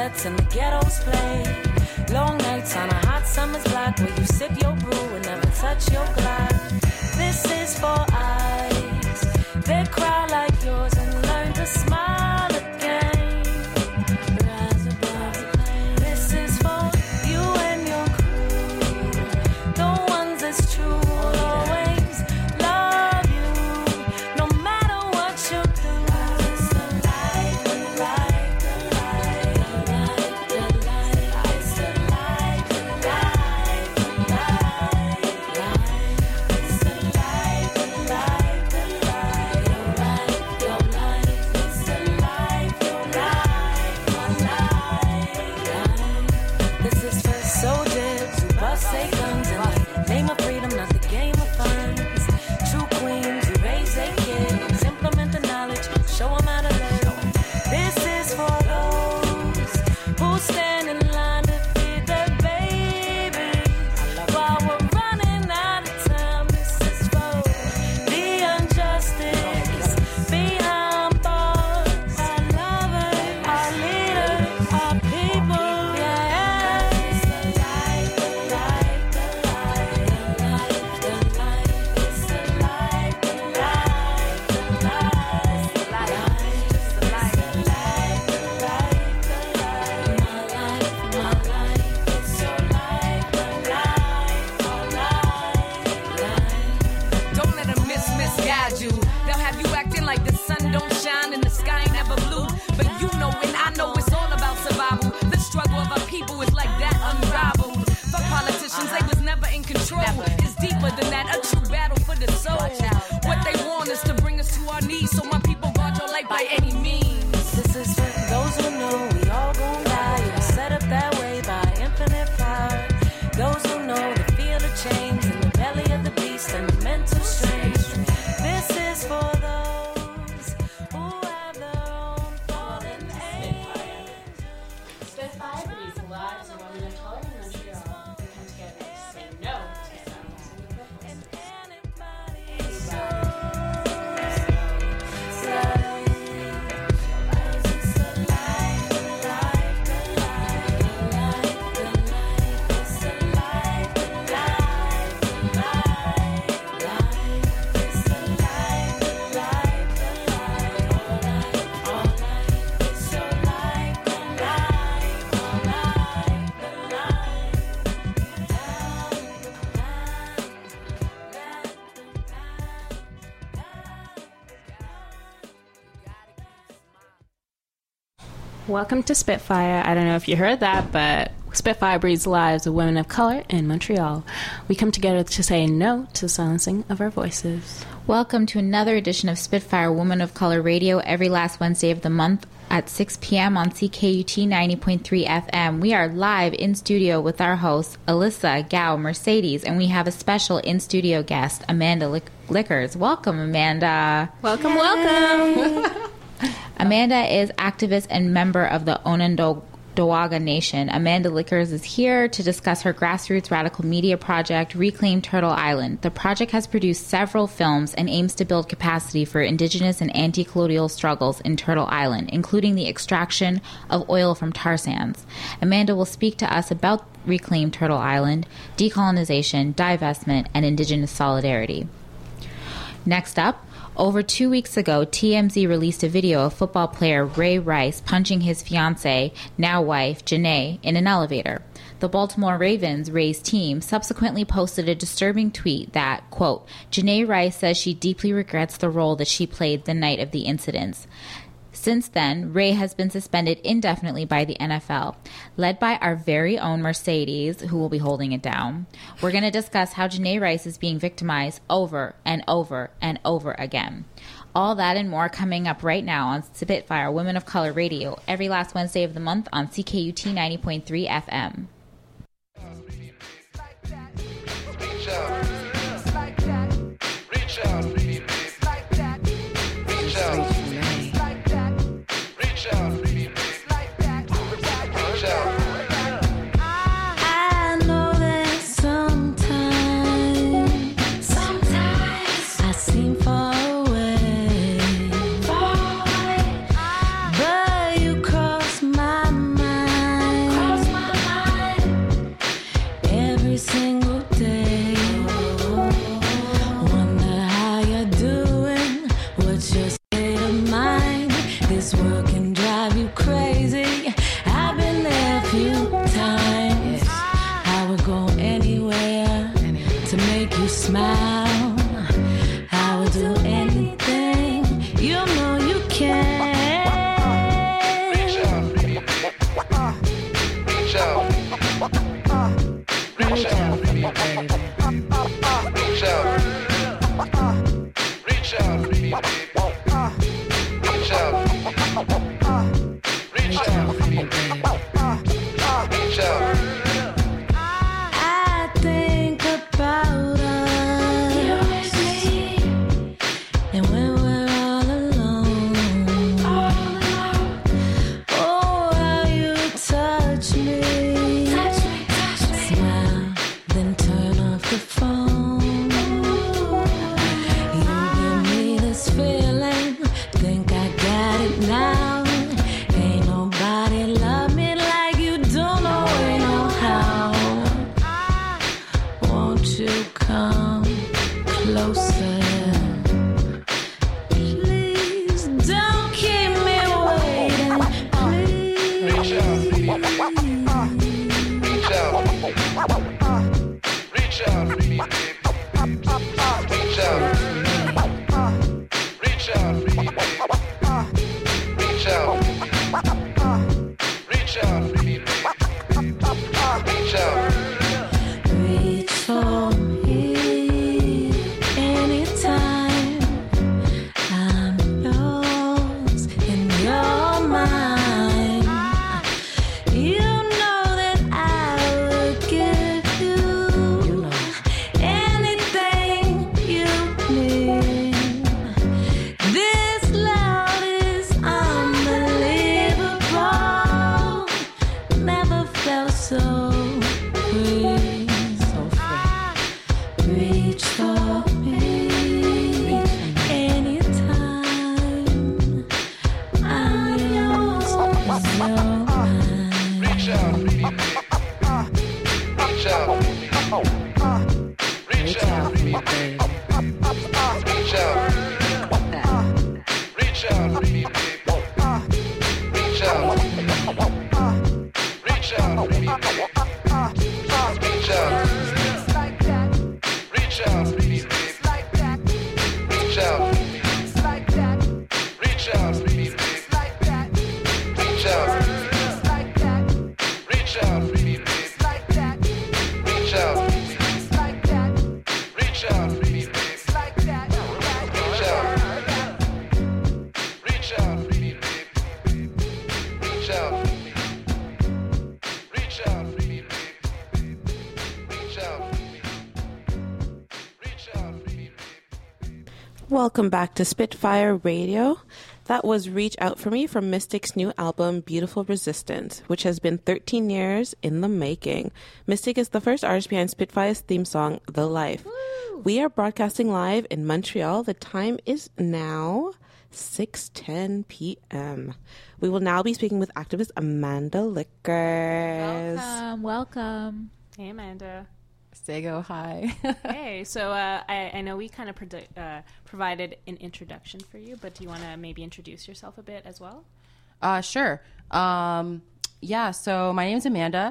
lets and the ghettos play. Long nights on a hot summer's block where you sip your brew and never touch your glass. This is for eyes that cry like yours and learn to smile again. Rise above the pain. This is for you and your crew, the ones that's true. Always love you, no matter what you do. It's the light, the light, the light, the light, the light. It's the light, the light, the light, light. It's the light, the light, the light. Your light, your light. It's the light, your light, my light, light. This is for soldiers who bust their guns in the name of freedom, not the game of funds. True queens who raise their kids, implement the knowledge, show them how to live. This is for those who stand in line to feed their babies while we're running out of time. This is for the injustice behind bars, our lovers, our leaders, our people. Yeah, it's the light, the light, the light, the light, the light. It's the light, the light, the light, the light. It's the light, the light, the light, the light. My life, my life. It's your light, the light, our light, light. Don't let them misguide you. They'll have you acting like the sun don't shine and the sky ain't never blue. But you know and I know it's all about survival. The struggle of our people is like that, unrivaled. Fuck politicians, they was never in control. It's deeper than that, a true battle for the soul. What they want is to bring us to our knees, so my people guard your life by any means. This is for those who know we all gon' die. It was set up that way by infinite power. Those who know to feel the change in the belly of the beast and the mental strain. This is for those who have their own fallen angels. Spitfire breathes lives of women of color in Montreal. We come together to say no to silencing the cripples. Anybody's Welcome to Spitfire. I don't know if you heard that, but Spitfire breathes lives of women of color in Montreal. We come together to say no to the silencing of our voices. Welcome to another edition of Spitfire Women of Color Radio every last Wednesday of the month at 6 p.m. on CKUT 90.3 FM. We are live in studio with our hosts, Alyssa, Gao, Mercedes, and we have a special in-studio guest, Amanda Lickers. Welcome, Amanda. Welcome, welcome. Amanda is activist and member of the Onondaga Nation. Amanda Lickers is here to discuss her grassroots radical media project, Reclaim Turtle Island. The project has produced several films and aims to build capacity for indigenous and anti-colonial struggles in Turtle Island, including the extraction of oil from tar sands. Amanda will speak to us about Reclaim Turtle Island, decolonization, divestment, and indigenous solidarity. Next up, over 2 weeks ago, TMZ released a video of football player Ray Rice punching his fiancée, now wife, Janae, in an elevator. The Baltimore Ravens, Ray's team, subsequently posted a disturbing tweet that, quote, Janae Rice says she deeply regrets the role that she played the night of the incidents. Since then, Ray has been suspended indefinitely by the NFL. Led by our very own Mercedes, who will be holding it down, we're going to discuss how Janae Rice is being victimized over and over and over again. All that and more coming up right now on Spitfire Women of Color Radio every last Wednesday of the month on CKUT 90.3 FM. Reach out. Reach out. Reach out. I know that sometimes I seem far away, but you cross my mind. smile. I would do anything. You know you can. Reach out, baby. Reach out. Reach out, baby. Reach out. Reach out, baby. Reach out. Reach out, baby. Reach out. I think about us, and when we're all alone, oh, how you touch me, smile, then turn off the phone. You give me this feeling, think I got it now. Ain't nobody love me like you do, no way, no how. Won't you come closer? Please don't keep me waiting. Reach out, baby. Reach out. Reach out, baby. Reach out. Reach out, baby. Reach out. Reach out, baby. Reach out. Reach for me anytime. I'm yours and you're mine. You know that I would give you anything you need. This love is unbelievable. Never felt so free. Reach for me anytime. I'm yours, you're mine. Reach out, baby. Reach out. Reach out, baby. Reach out. Reach out, baby. Reach out. Reach out, baby. Reach out. Reach out, baby. Reach out. Reach out, baby. Reach out. Reach out, baby. Reach out. Reach out, baby. Reach out. Reach out, baby. Reach out. Reach out, baby. Reach out. Reach out, baby. Welcome back to Spitfire Radio. That was Reach Out For Me from Mystic's new album, Beautiful Resistance, which has been 13 years in the making. Mystic is the first artist behind Spitfire's theme song, The Life. We are broadcasting live in Montreal. The time is now 6:10 p.m. We will now be speaking with activist Amanda Lickers. Welcome. Hey, Amanda. Sego, hi. Hey, so I know we kind of provided an introduction for you, but do you want to maybe introduce yourself a bit as well? Sure. Yeah, so my name is Amanda,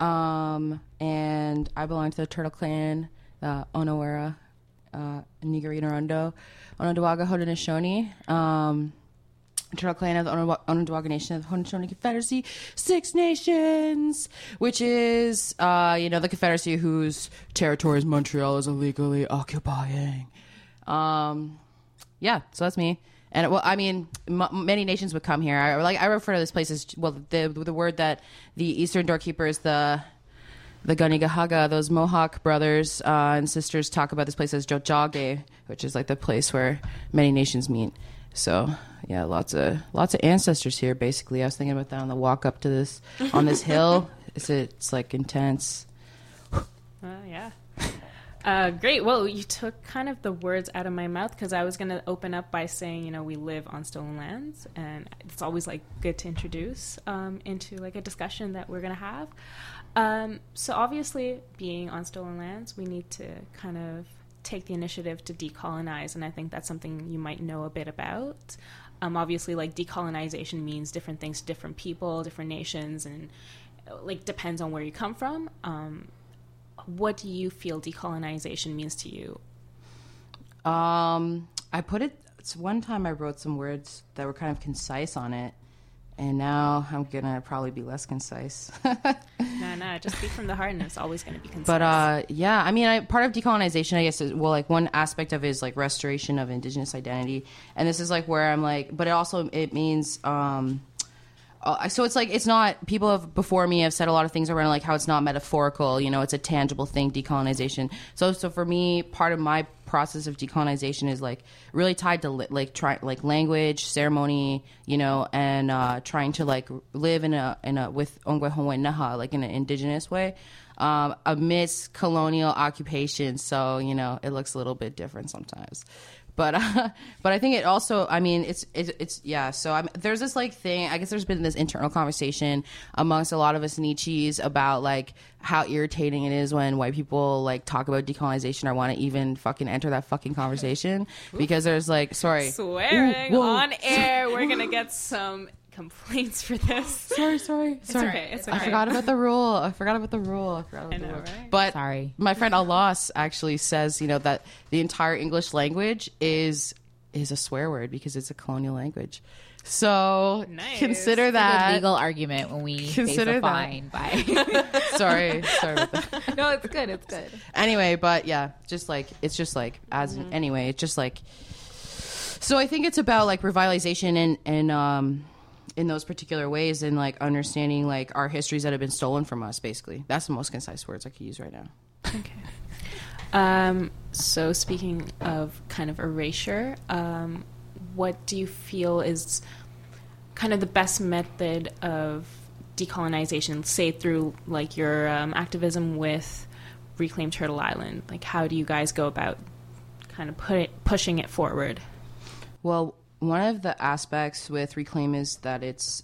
and I belong to the Turtle Clan, Onawara, Nigarita Rondo, Onondaga Haudenosaunee, Turtle Clan of the Onondaga Nation of the Haudenosaunee Confederacy, Six Nations, which is, the Confederacy whose territories Montreal is illegally occupying. Yeah, so that's me. And well, I mean, many nations would come here. I refer to this place as, well, the word that the Eastern Doorkeepers, the Ganigahaga, those Mohawk brothers and sisters talk about this place as Jojage, which is like the place where many nations meet. So yeah, lots of ancestors here. Basically, I was thinking about that on the walk up to this on this hill. It's like intense. Yeah. Great. Well, you took kind of the words out of my mouth, because I was going to open up by saying, we live on stolen lands, and it's always like good to introduce into like a discussion that we're going to have. So obviously, being on stolen lands, we need to kind of take the initiative to decolonize, and I think that's something you might know a bit about. Obviously, like, decolonization means different things to different people, different nations, and like depends on where you come from. What do you feel decolonization means to you, I put it. It's one time I wrote some words that were kind of concise on it, and now I'm gonna probably be less concise. No, just speak from the heart, and it's always gonna be concise. But yeah, I mean, part of decolonization, I guess, is, well, like one aspect of it is like restoration of indigenous identity, and this is like where I'm like, but it means. So it's like, it's not, people have before me have said a lot of things around like how it's not metaphorical, you know, it's a tangible thing, decolonization. So for me, part of my process of decolonization is like really tied to like language, ceremony, you know, and trying to like live in a with Ongwe Hongwe Naha, like in an indigenous way, amidst colonial occupation. So, you know, it looks a little bit different sometimes. But I think it also, I mean, it's yeah. So there's this like thing, I guess there's been this internal conversation amongst a lot of us Nietzsche's about like how irritating it is when white people like talk about decolonization or want to even fucking enter that fucking conversation. Because there's like, swearing on air, we're going to get some complaints for this. Sorry. It's okay. I forgot about the rule. Right? But Sorry. My friend Alas actually says, you know, that the entire English language is a swear word because it's a colonial language. So nice. Consider A that legal argument when we Consider face a fine by. sorry about that. No, it's good. Anyway, but yeah, just like it's just like anyway, it's just like. So I think it's about like revitalization and in those particular ways, and like understanding like our histories that have been stolen from us. Basically, that's the most concise words I could use right now. Okay. So speaking of kind of erasure, what do you feel is kind of the best method of decolonization, say through like your activism with Reclaim Turtle Island? Like, how do you guys go about kind of pushing it forward? Well, one of the aspects with Reclaim is that it's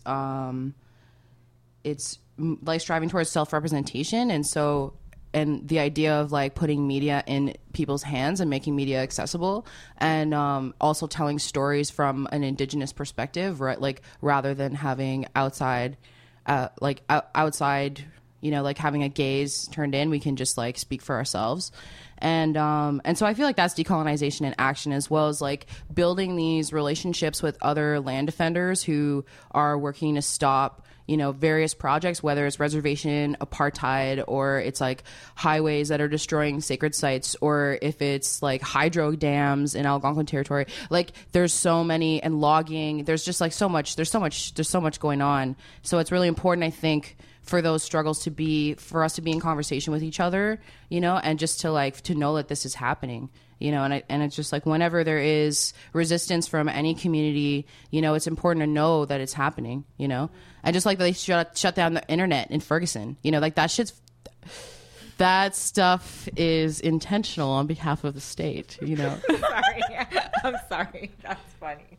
like striving towards self-representation, and the idea of like putting media in people's hands and making media accessible, and also telling stories from an indigenous perspective, right? Like rather than having outside, you know, like having a gaze turned in, we can just like speak for ourselves. And so I feel like that's decolonization in action, as well as like building these relationships with other land defenders who are working to stop, you know, various projects, whether it's reservation, apartheid, or it's like highways that are destroying sacred sites, or if it's like hydro dams in Algonquin territory. Like there's so many, and logging, there's just like there's so much going on. So it's really important, I think, for those struggles for us to be in conversation with each other, you know, and just to know that this is happening, you know, and it's just like whenever there is resistance from any community, you know, it's important to know that it's happening, you know, and just like they shut down the internet in Ferguson, you know, like that stuff is intentional on behalf of the state, you know. I'm sorry. That's funny.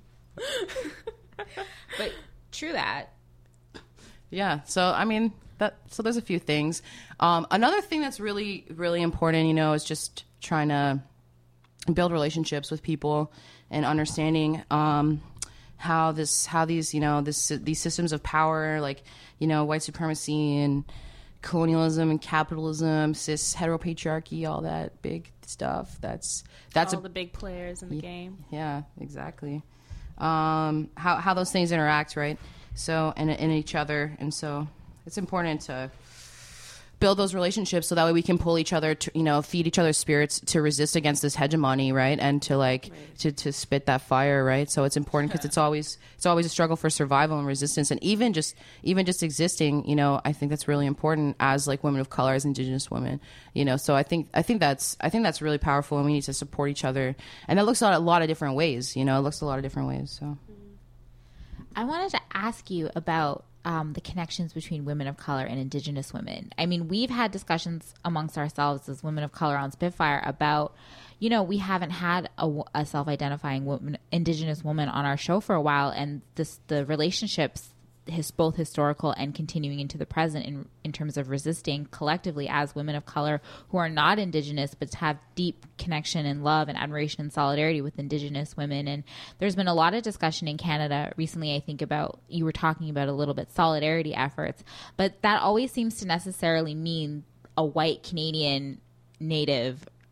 But true that. Yeah. So, I mean, so there's a few things. Another thing that's really, really important, you know, is just trying to build relationships with people and understanding how these, you know, these systems of power, like, you know, white supremacy and colonialism and capitalism, cis heteropatriarchy, all that big stuff. That's all the big players in the game. Yeah, exactly. How those things interact, right? So, and in each other. And so it's important to build those relationships so that way we can pull each other to, you know, feed each other's spirits to resist against this hegemony, right? And to like, to spit that fire, right? So it's important because it's always a struggle for survival and resistance. And even just existing, you know, I think that's really important as like women of color, as Indigenous women, you know. So I think that's really powerful, and we need to support each other. And that looks a lot of different ways, you know, So. I wanted to ask you about the connections between women of color and Indigenous women. I mean, we've had discussions amongst ourselves as women of color on Spitfire about, you know, we haven't had a self-identifying Indigenous woman on our show for a while, and the relationships, both historical and continuing into the present in terms of resisting collectively as women of color who are not Indigenous but have deep connection and love and admiration and solidarity with Indigenous women. And there's been a lot of discussion in Canada recently, I think, about, you were talking about a little bit, solidarity efforts, but that always seems to necessarily mean a white Canadian Native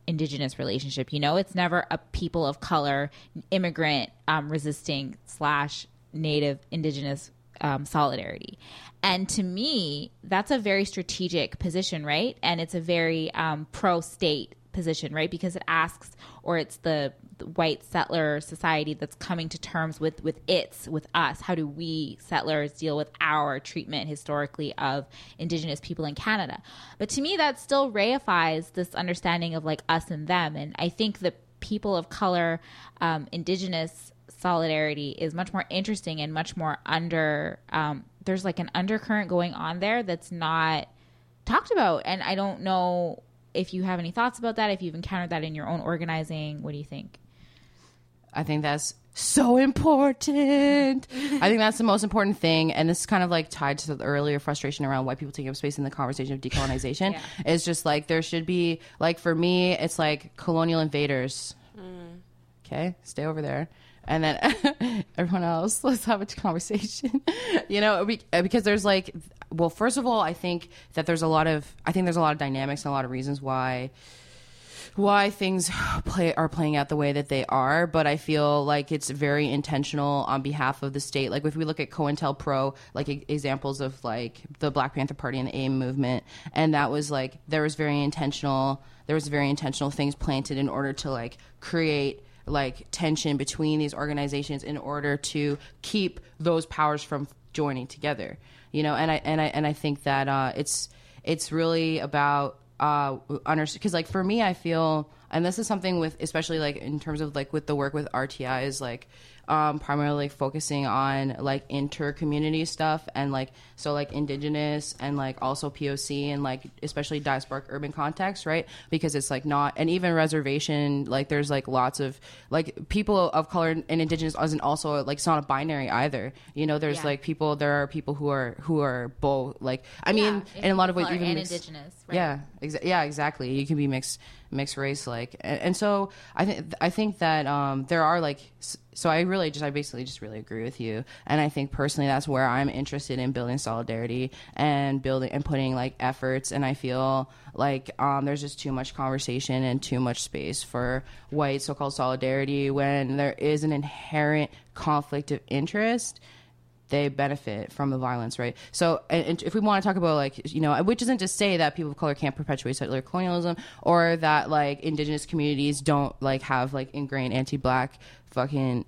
indigenous relationship. You know, it's never a people of color, immigrant, resisting / native indigenous solidarity. And to me, that's a very strategic position, right? And it's a very pro-state position, right? Because it asks, or it's the white settler society that's coming to terms with us. How do we settlers deal with our treatment historically of indigenous people in Canada? But to me, that still reifies this understanding of like us and them. And I think the people of color, indigenous solidarity is much more interesting and much more there's like an undercurrent going on there that's not talked about. And I don't know if you have any thoughts about that, if you've encountered that in your own organizing. What do you think? I think that's so important. I think that's the most important thing. And this is kind of like tied to the earlier frustration around white people taking up space in the conversation of decolonization. It's just like there should be, like, for me, it's like colonial invaders. Okay, stay over there. And then everyone else, let's have a conversation. You know, because there's like, well, first of all, I think there's a lot of dynamics and a lot of reasons why things are playing out the way that they are, but I feel like it's very intentional on behalf of the state. Like if we look at COINTELPRO, like examples of like the Black Panther Party and the AIM movement, and that was like there was very intentional things planted in order to like create like tension between these organizations in order to keep those powers from joining together. You know, and I think that it's really about because like for me, I feel, and this is something with, especially like in terms of like with the work with RTI, is like primarily focusing on like inter-community stuff, and like so like indigenous and like also POC and like especially diasporic urban context, right? Because it's like not, and even reservation, like there's like lots of like people of color and indigenous isn't also like, it's not a binary either, you know. There's like people, there are people who are both, like I mean in a lot of ways even and mixed, indigenous, right? Exactly, you can be mixed race, like, and so I think that there are like, so I basically just really agree with you, and I think personally that's where I'm interested in building solidarity and putting like efforts, and I feel like there's just too much conversation and too much space for white so-called solidarity when there is an inherent conflict of interest. They benefit from the violence, right? So, and if we want to talk about, like, you know, which isn't to say that people of color can't perpetuate settler colonialism, or that like indigenous communities don't like have like ingrained anti-black fucking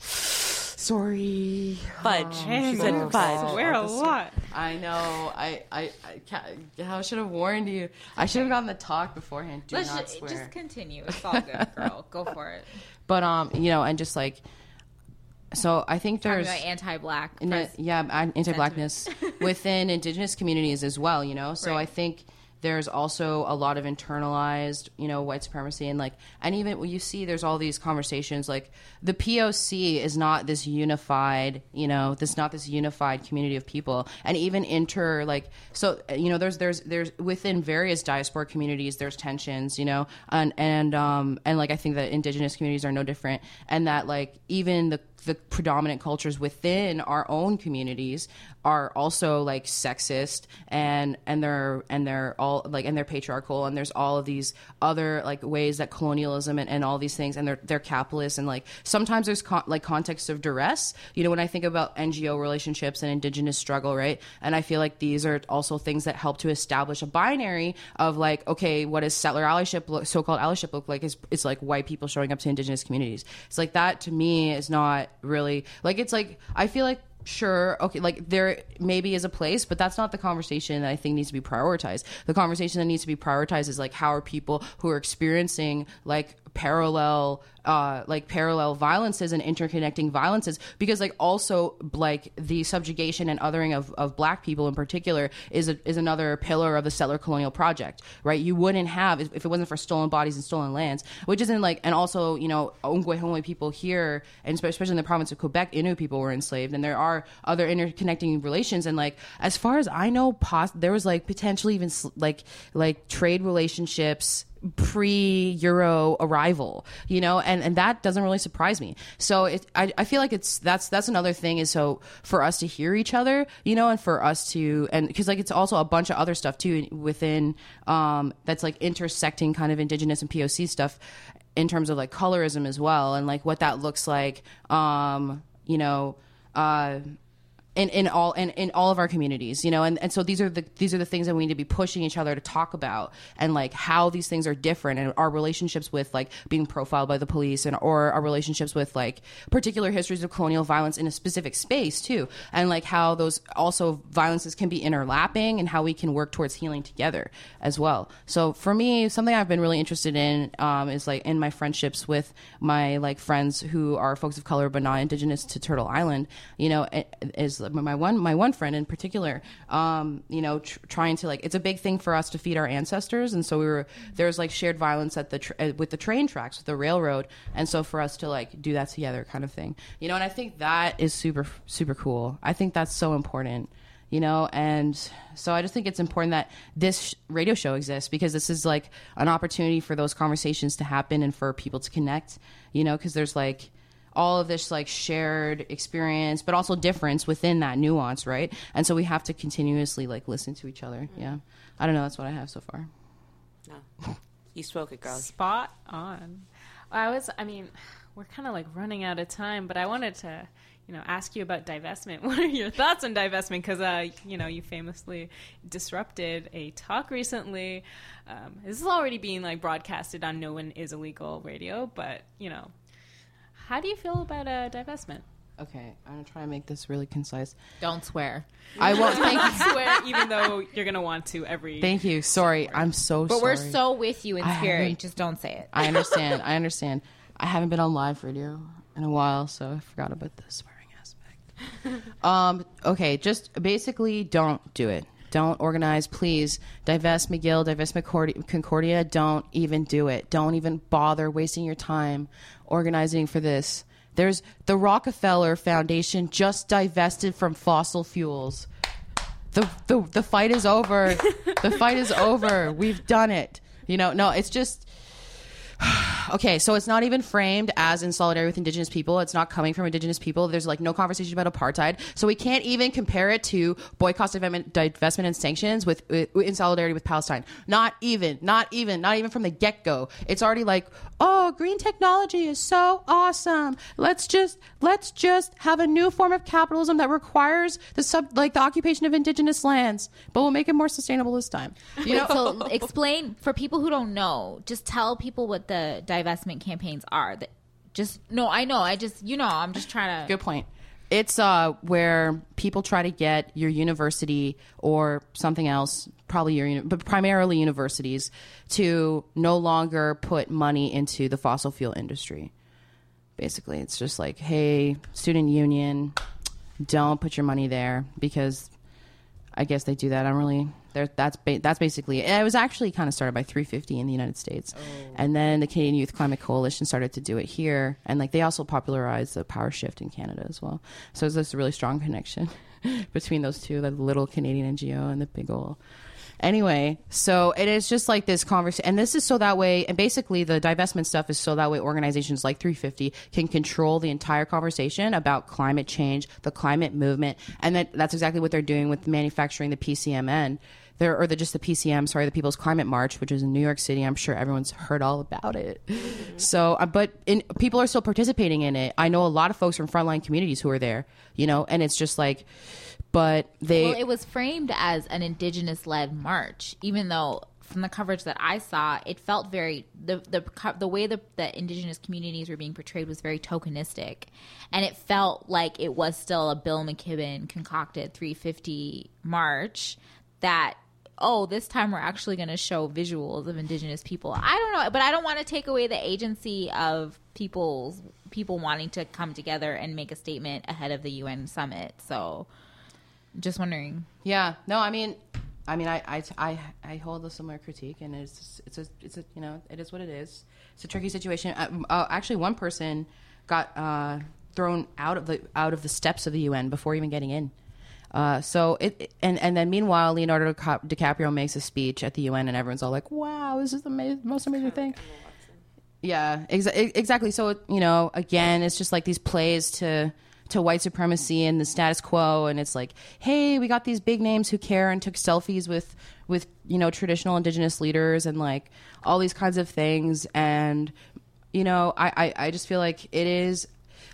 fudge. She said fudge. Swear a lot. I know. I should have warned you. I should have gotten the talk beforehand. Do not swear. Just continue. It's all good, girl. Go for it. But you know, and just like. So I think there's anti-black, anti-blackness within indigenous communities as well, you know. So right. I think there's also a lot of internalized, you know, white supremacy, and like, and even when you see there's all these conversations, like the POC is not this unified, you know, this unified community of people, and even so, you know, there's within various diasporic communities there's tensions, you know, and like I think that indigenous communities are no different, and that like even the predominant cultures within our own communities are also like sexist and they're all like, and they're patriarchal, and there's all of these other like ways that colonialism and all these things, and they're capitalist, and like sometimes there's context of duress, you know, when I think about NGO relationships and indigenous struggle, right? And I feel like these are also things that help to establish a binary of like, okay, what does settler allyship so-called allyship look like? It's like white people showing up to indigenous communities. It's like that to me is not really like, it's like I feel like sure, okay, like there maybe is a place, but that's not the conversation that I think needs to be prioritized. The conversation that needs to be prioritized is like, how are people who are experiencing like parallel violences and interconnecting violences, because like also like the subjugation and othering of black people in particular is another pillar of the settler colonial project, right? You wouldn't have, if it wasn't for stolen bodies and stolen lands, which isn't like, and also, you know, Ongwe people here, and especially in the province of Quebec, Innu people were enslaved, and there are other interconnecting relations, and like as far as I know, there was like potentially even like trade relationships pre-Euro arrival, you know, and that doesn't really surprise me. So I feel like that's another thing is so for us to hear each other, you know, and for us to, and because like it's also a bunch of other stuff too within that's like intersecting kind of Indigenous and POC stuff in terms of like colorism as well, and like what that looks like, you know, in all of our communities, you know, and so these are the things that we need to be pushing each other to talk about, and like how these things are different, and our relationships with like being profiled by the police, and or our relationships with like particular histories of colonial violence in a specific space too, and like how those also violences can be interlapping, and how we can work towards healing together as well. So for me, something I've been really interested in is like in my friendships with my like friends who are folks of color but not Indigenous to Turtle Island, you know, is my one friend in particular, you know, trying to like, it's a big thing for us to feed our ancestors, and so there's like shared violence at with the train tracks, with the railroad, and so for us to like do that together, kind of thing, you know, and I think that is super super cool. I think that's so important, you know, and so I just think it's important that this radio show exists, because this is like an opportunity for those conversations to happen and for people to connect, you know, because there's like all of this like shared experience, but also difference within that nuance, right? And so we have to continuously like listen to each other. Yeah, I don't know. That's what I have so far. No, you spoke it, girl. Spot on. I mean, we're kind of like running out of time, but I wanted to, you know, ask you about divestment. What are your thoughts on divestment? Because, you know, you famously disrupted a talk recently. This is already being like broadcasted on No One Is Illegal radio, but, you know, how do you feel about divestment? Okay, I'm going to try and make this really concise. Don't swear. I won't. Thank you. Swear, even though you're going to want to every... Thank you. Sorry. I'm so sorry. But we're so with you in spirit. Just don't say it. I understand. I haven't been on live radio in a while, so I forgot about the swearing aspect. Okay, just basically don't do it. Don't organize, please. Divest McGill, divest Concordia. Don't even do it. Don't even bother wasting your time organizing for this. There's the Rockefeller Foundation just divested from fossil fuels. The fight is over. The fight is over. We've done it. You know, no, it's just... Okay, so it's not even framed as in solidarity with Indigenous people. It's not coming from Indigenous people. There's like no conversation about apartheid. So we can't even compare it to boycotts, divestment, and sanctions in solidarity with Palestine. Not even from the get-go. It's already like, oh, green technology is so awesome. Let's just have a new form of capitalism that requires the occupation of Indigenous lands, but we'll make it more sustainable this time. You know? So explain for people who don't know. Just tell people what the divestment campaigns are. I'm just trying to... Good point. It's where people try to get your university or something else, but primarily universities, to no longer put money into the fossil fuel industry. Basically, it's just like, hey, student union, don't put your money there, because I guess they do that. That's basically it. It was actually kind of started by 350 in the United States. And then the Canadian Youth Climate Coalition started to do it here. And like they also popularized the power shift in Canada as well. So there's this really strong connection between those two, the little Canadian NGO and the big old... Anyway, so it is just like this conversation, and this is so that way, and basically the divestment stuff is so that way organizations like 350 can control the entire conversation about climate change, the climate movement, and that's exactly what they're doing with manufacturing the PCMN. The PCM, the People's Climate March, which is in New York City. I'm sure everyone's heard all about it. So, people are still participating in it. I know a lot of folks from frontline communities who are there, you know, and it's just like, but it was framed as an Indigenous-led march, even though from the coverage that I saw, it felt very, the way the Indigenous communities were being portrayed was very tokenistic. And it felt like it was still a Bill McKibben concocted 350 march that, this time we're actually going to show visuals of Indigenous people. I don't know, but I don't want to take away the agency of people wanting to come together and make a statement ahead of the UN summit. So, just wondering. Yeah, no, I mean, I hold a similar critique, and it's you know, it is what it is. It's a tricky situation. Actually, one person got thrown out of the steps of the UN before even getting in. So and then meanwhile, Leonardo DiCaprio makes a speech at the UN, and everyone's all like, "Wow, this is the most amazing thing." Yeah, exactly. So again, it's just like these plays to white supremacy and the status quo, and it's like, hey, we got these big names who care and took selfies with traditional indigenous leaders and like all these kinds of things, and I just feel like it is.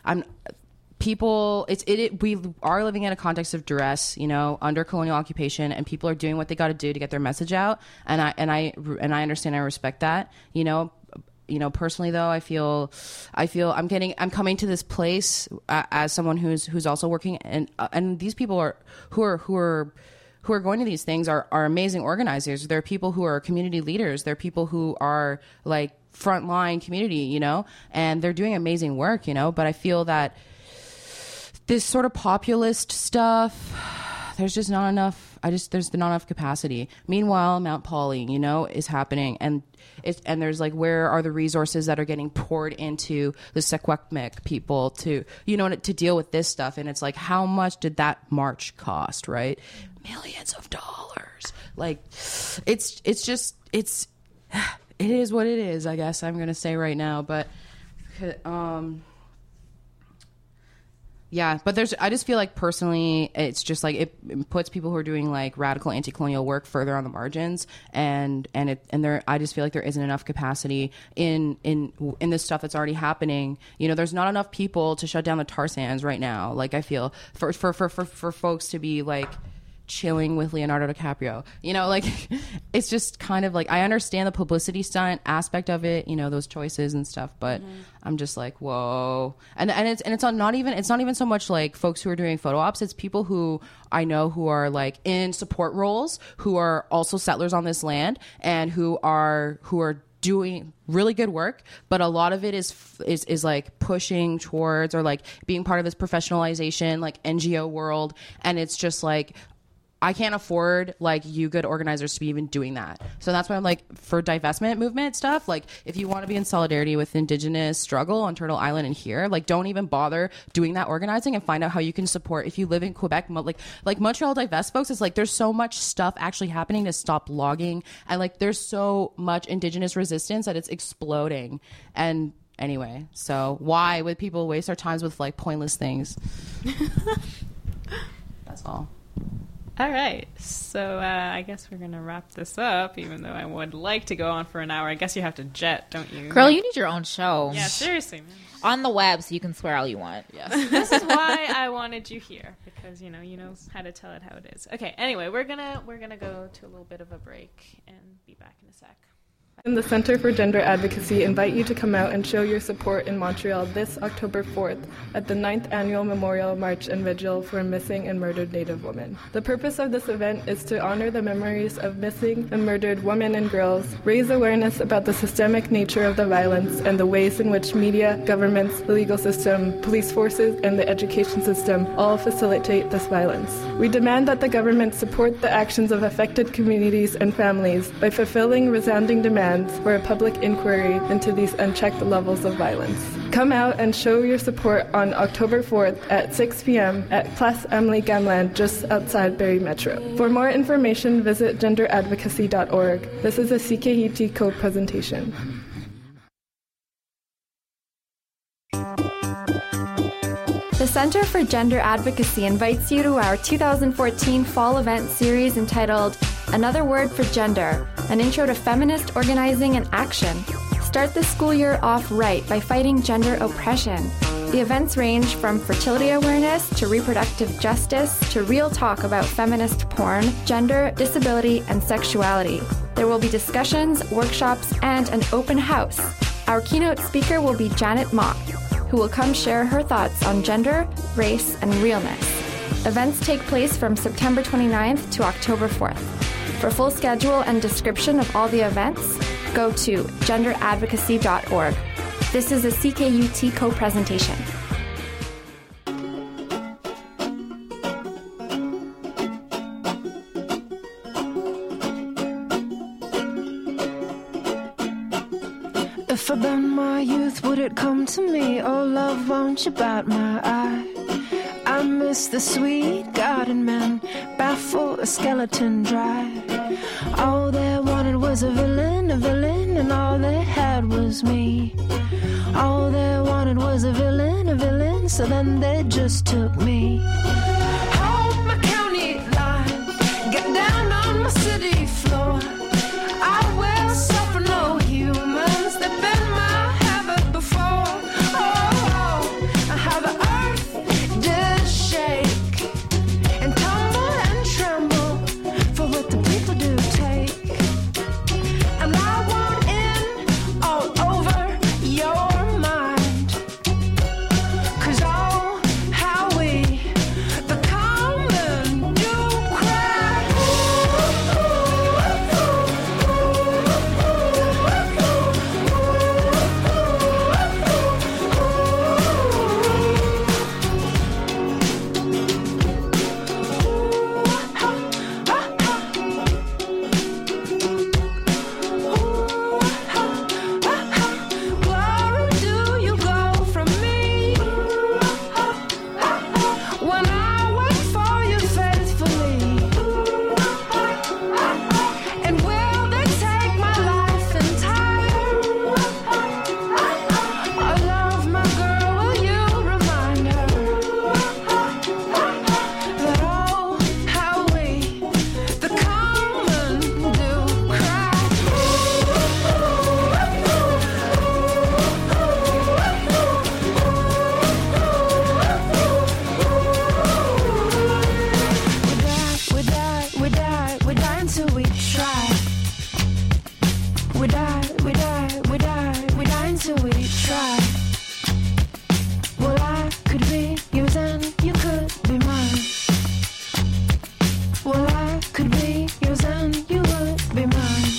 We are living in a context of duress, under colonial occupation, and people are doing what they got to do to get their message out. And I understand, I respect that, personally though, I feel I'm coming to this place as someone who's also working, and these people who are going to these things are amazing organizers. They're people who are community leaders. They're people who are like frontline community, and they're doing amazing work, but I feel that this sort of populist stuff, there's just not enough. There's not enough capacity. Meanwhile, Mount Poly, is happening, and there's like, where are the resources that are getting poured into the Secwepemc people to deal with this stuff? And it's like, how much did that march cost? Right, millions of dollars. Like, it is what it is, I guess I'm gonna say right now, but. Yeah, but I just feel like personally, it's just like it puts people who are doing like radical anti-colonial work further on the margins, and I just feel like there isn't enough capacity in this stuff that's already happening. There's not enough people to shut down the tar sands right now. Like, I feel for folks to be like chilling with Leonardo DiCaprio, like, it's just kind of like, I understand the publicity stunt aspect of it, those choices and stuff, but I'm just like, whoa. And it's not even so much like folks who are doing photo ops. It's people who I know who are like in support roles, who are also settlers on this land, and who are doing really good work, but a lot of it is like pushing towards, or like being part of this professionalization, like NGO world, and it's just like, I can't afford like you good organizers to be even doing that. So that's why I'm like, for divestment movement stuff, like if you want to be in solidarity with Indigenous struggle on Turtle Island and here, like don't even bother doing that organizing, and find out how you can support if you live in Quebec, like Montreal Divest folks. It's like, there's so much stuff actually happening to stop logging, and like there's so much Indigenous resistance that it's exploding. And anyway, so why would people waste our times with like pointless things? That's all. All right, so I guess we're going to wrap this up, even though I would like to go on for an hour. I guess you have to jet, don't you? Girl, you need your own show. Yeah, seriously, man. On the web, so you can swear all you want. Yes. This is why I wanted you here, because you know how to tell it how it is. Okay, anyway, we're gonna go to a little bit of a break and be back in a sec. And the Centre for Gender Advocacy invite you to come out and show your support in Montreal this October 4th at the 9th Annual Memorial March and Vigil for Missing and Murdered Native Women. The purpose of this event is to honor the memories of missing and murdered women and girls, raise awareness about the systemic nature of the violence and the ways in which media, governments, the legal system, police forces, and the education system all facilitate this violence. We demand that the government support the actions of affected communities and families by fulfilling resounding demands for a public inquiry into these unchecked levels of violence. Come out and show your support on October 4th at 6 p.m. at Place Amélie Gamelin, just outside Barrie Metro. For more information, visit genderadvocacy.org. This is a CKUT co-presentation. The Centre for Gender Advocacy invites you to our 2014 fall event series entitled Another Word for Gender, an intro to feminist organizing and action. Start the school year off right by fighting gender oppression. The events range from fertility awareness to reproductive justice to real talk about feminist porn, gender, disability, and sexuality. There will be discussions, workshops, and an open house. Our keynote speaker will be Janet Mock, who will come share her thoughts on gender, race, and realness. Events take place from September 29th to October 4th. For full schedule and description of all the events, go to genderadvocacy.org. This is a CKUT co-presentation. If I bend my youth, would it come to me? Oh, love, won't you bat my eye? I miss miss the sweet garden men, baffle a skeleton dry. All they wanted was a villain, and all they had was me. All they wanted was a villain, so then they just took me. Hold my county line, get down on my city floor. I will suffer no humans, they've been my habit before. Oh, how the earth did shake and tumble and tremble for what the people do take. And I want in all over your mind, 'cause oh, how we, the common, do cry. Where do you go from me? When I wait for you faithfully, and will they take my life entire? I love my girl, will you remind her that oh, how we, the common, do cry. We die until we try. We die until we try. Well, I could be yours and you could be mine. Well, I could be yours and you would be mine.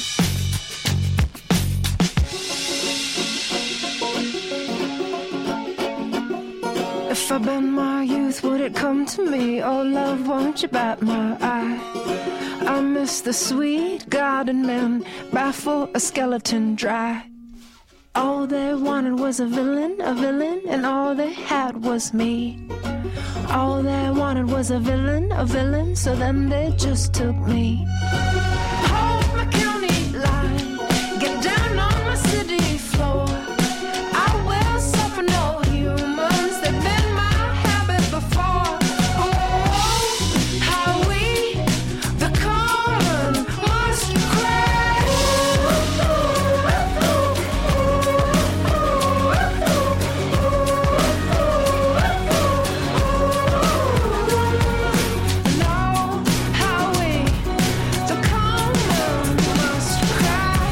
If I bend my youth, would it come to me? Oh, love, won't you bat my eye? I miss the sweet garden men, baffle a skeleton dry. All they wanted was a villain, and all they had was me. All they wanted was a villain, so then they just took me. Hold my county line, get down on my city floor. I will suffer no humans, they've been my habit before. Oh, how we, the common, must cry. Now, how we, the common, must cry.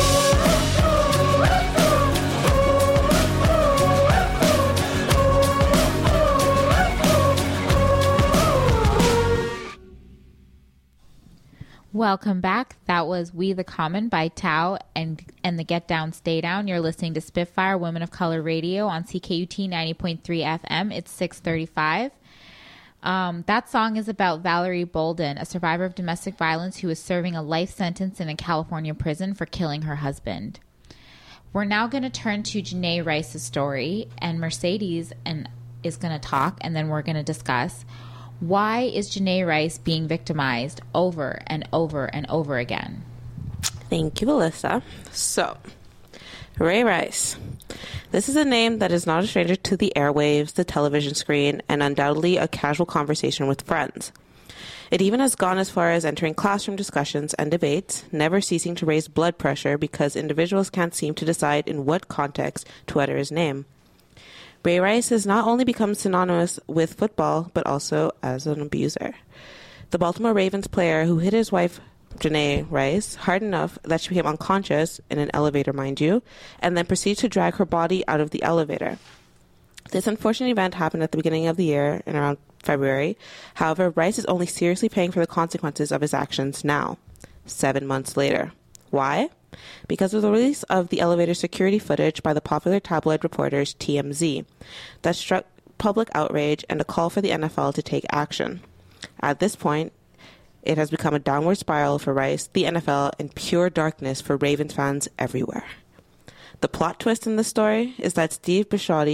Welcome back. That was We the Common by Tao and the Get Down, Stay Down. You're listening to Spitfire Women of Color Radio on CKUT 90.3 FM. It's 6:35. That song is about Valerie Bolden, a survivor of domestic violence who is serving a life sentence in a California prison for killing her husband. We're now going to turn to Janae Rice's story, and Mercedes is going to talk, and then we're going to discuss why is Janae Rice being victimized over and over and over again. Thank you, Melissa. So, Ray Rice. This is a name that is not a stranger to the airwaves, the television screen, and undoubtedly a casual conversation with friends. It even has gone as far as entering classroom discussions and debates, never ceasing to raise blood pressure because individuals can't seem to decide in what context to utter his name. Ray Rice has not only become synonymous with football, but also as an abuser. The Baltimore Ravens player who hit his wife, Janae Rice, hard enough that she became unconscious, in an elevator, mind you, and then proceeded to drag her body out of the elevator. This unfortunate event happened at the beginning of the year, in around February. However, Rice is only seriously paying for the consequences of his actions now, 7 months later. Why? Because of the release of the elevator security footage by the popular tabloid reporters TMZ that struck public outrage and a call for the NFL to take action. At this point, it has become a downward spiral for Rice, the NFL, and pure darkness for Ravens fans everywhere. The plot twist in this story is that Steve Bisciotti,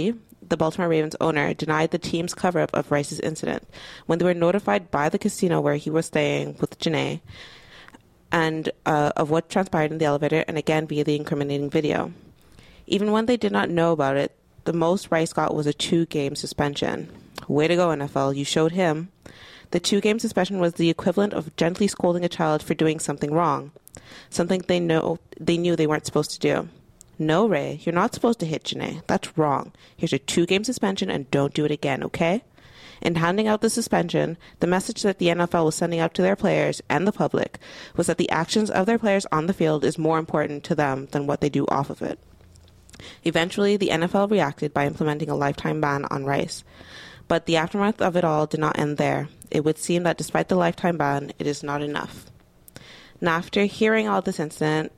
the Baltimore Ravens owner, denied the team's cover-up of Rice's incident when they were notified by the casino where he was staying with Janae and of what transpired in the elevator, and again via the incriminating video. Even when they did not know about it, the most Rice got was a 2-game suspension. Way to go, NFL. You showed him. The 2-game suspension was the equivalent of gently scolding a child for doing something wrong, something they knew they weren't supposed to do. No, Ray, you're not supposed to hit Janae. That's wrong. Here's a 2-game suspension and don't do it again, okay? In handing out the suspension, the message that the NFL was sending out to their players and the public was that the actions of their players on the field is more important to them than what they do off of it. Eventually, the NFL reacted by implementing a lifetime ban on Rice. But the aftermath of it all did not end there. It would seem that despite the lifetime ban, it is not enough. Now, after hearing all this incident,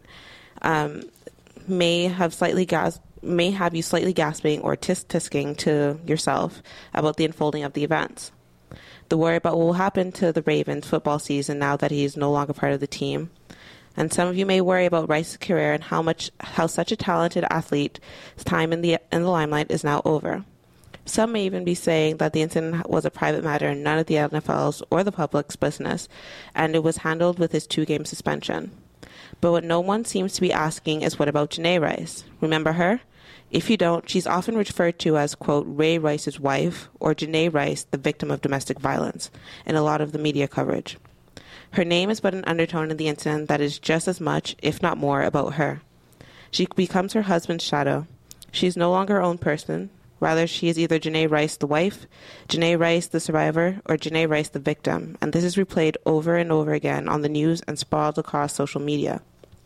may have you slightly gasping or tisk-tisking to yourself about the unfolding of the events. The worry about what will happen to the Ravens football season now that he is no longer part of the team. And some of you may worry about Rice's career and how such a talented athlete's time in the limelight is now over. Some may even be saying that the incident was a private matter and none of the NFL's or the public's business, and it was handled with his 2-game suspension. But what no one seems to be asking is, what about Janae Rice? Remember her? If you don't, she's often referred to as, quote, Ray Rice's wife, or Janae Rice, the victim of domestic violence, in a lot of the media coverage. Her name is but an undertone in the incident that is just as much, if not more, about her. She becomes her husband's shadow. She is no longer her own person. Rather, she is either Janae Rice the wife, Janae Rice the survivor, or Janae Rice the victim, and this is replayed over and over again on the news and sprawled across social media.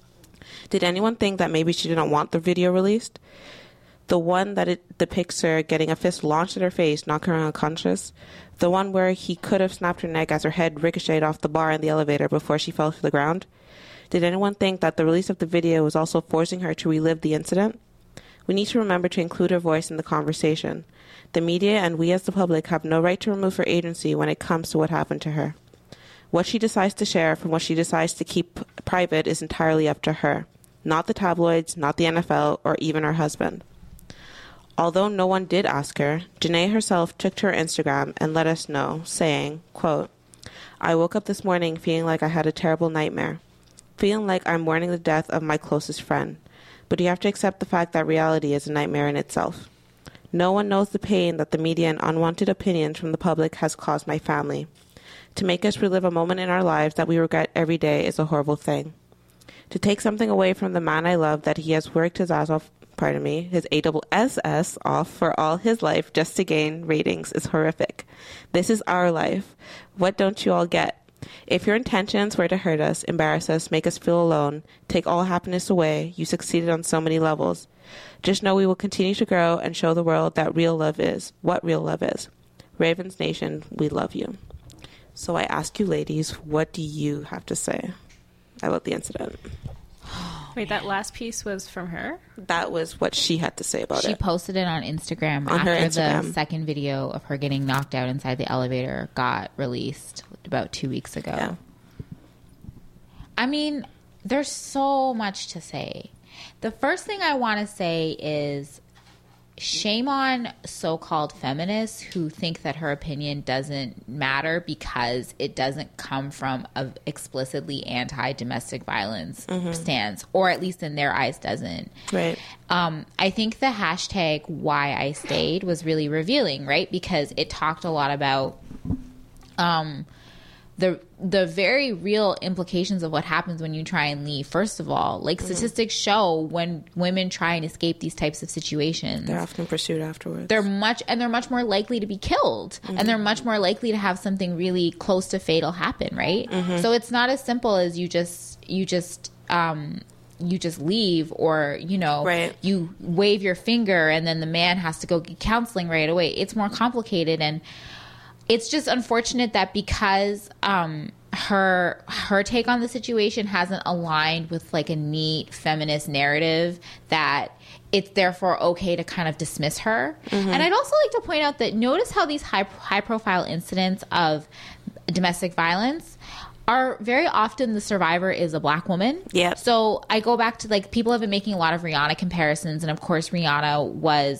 Did anyone think that maybe she didn't want the video released? The one that it depicts her getting a fist launched at her face, knocking her unconscious? The one where he could have snapped her neck as her head ricocheted off the bar in the elevator before she fell to the ground? Did anyone think that the release of the video was also forcing her to relive the incident? We need to remember to include her voice in the conversation. The media and we as the public have no right to remove her agency when it comes to what happened to her. What she decides to share from what she decides to keep private is entirely up to her. Not the tabloids, not the NFL, or even her husband. Although no one did ask her, Janae herself took to her Instagram and let us know, saying, quote, I woke up this morning feeling like I had a terrible nightmare, feeling like I'm mourning the death of my closest friend. But you have to accept the fact that reality is a nightmare in itself. No one knows the pain that the media and unwanted opinions from the public has caused my family. To make us relive a moment in our lives that we regret every day is a horrible thing. To take something away from the man I love that he has worked his ass off, his ASS off for all his life just to gain ratings is horrific. This is our life. What don't you all get? If your intentions were to hurt us, embarrass us, make us feel alone, take all happiness away, you succeeded on so many levels. Just know we will continue to grow and show the world that real love is, what real love is. Ravens Nation, we love you. So I ask you ladies, what do you have to say about the incident? Wait, that last piece was from her? That was what she had to say about it. She posted it on Instagram on after her Instagram. The second video of her getting knocked out inside the elevator got released about 2 weeks ago. Yeah. I mean, there's so much to say. The first thing I want to say is shame on so-called feminists who think that her opinion doesn't matter because it doesn't come from an explicitly anti-domestic violence stance, or at least in their eyes doesn't. Right. I think the hashtag why I stayed was really revealing, right? Because it talked a lot about the very real implications of what happens when you try and leave. First of all, like statistics show when women try and escape these types of situations, they're often pursued afterwards. They're much more likely to be killed, and they're much more likely to have something really close to fatal happen, right? So it's not as simple as you just leave, or you wave your finger and then the man has to go get counseling right away. It's more complicated, and it's just unfortunate that because her take on the situation hasn't aligned with like a neat feminist narrative, that it's therefore okay to kind of dismiss her. And I'd also like to point out that notice how these high profile incidents of domestic violence are very often the survivor is a black woman. Yeah. So I go back to, like, people have been making a lot of Rihanna comparisons, and of course Rihanna was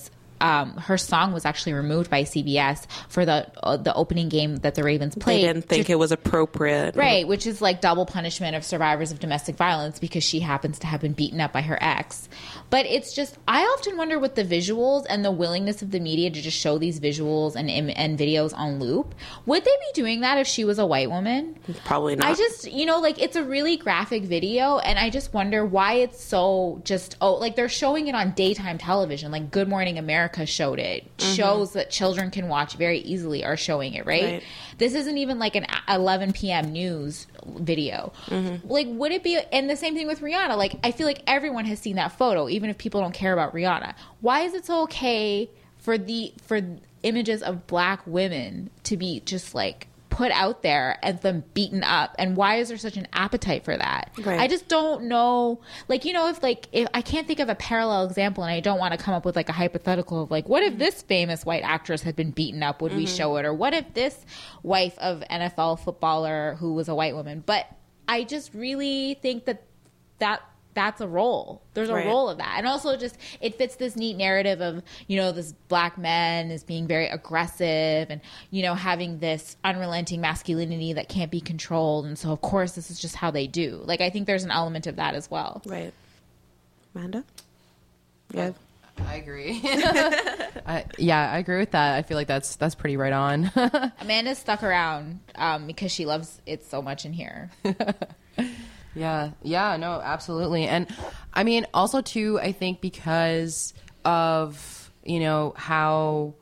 her song was actually removed by CBS for the opening game that the Ravens played. They didn't think it was appropriate. Right, which is like double punishment of survivors of domestic violence because she happens to have been beaten up by her ex. But it's just, I often wonder with the visuals and the willingness of the media to just show these visuals and videos on loop, would they be doing that if she was a white woman? Probably not. I just, like, it's a really graphic video, and I just wonder why it's so just, like, they're showing it on daytime television. Like, Good Morning America showed it. Shows that children can watch very easily are showing it, right? This isn't even like an 11 p.m. news video. Like, would it be, and the same thing with Rihanna. Like, I feel like everyone has seen that photo, even if people don't care about Rihanna. Why is it so okay for images of black women to be just like put out there and them beaten up, and why is there such an appetite for that? I just don't know. Like, if I can't think of a parallel example, and I don't want to come up with like a hypothetical of like, what if this famous white actress had been beaten up, would we show it? Or what if this wife of NFL footballer who was a white woman? But I just really think that's a role. There's a role of that. And also just, it fits this neat narrative of, this black man is being very aggressive and, having this unrelenting masculinity that can't be controlled. And so, of course, this is just how they do. Like, I think there's an element of that as well. Right. Amanda? Yeah. I agree. I agree with that. I feel like that's pretty right on. Amanda stuck around because she loves it so much in here. Yeah, no, absolutely. And I mean, also too, I think because of, how,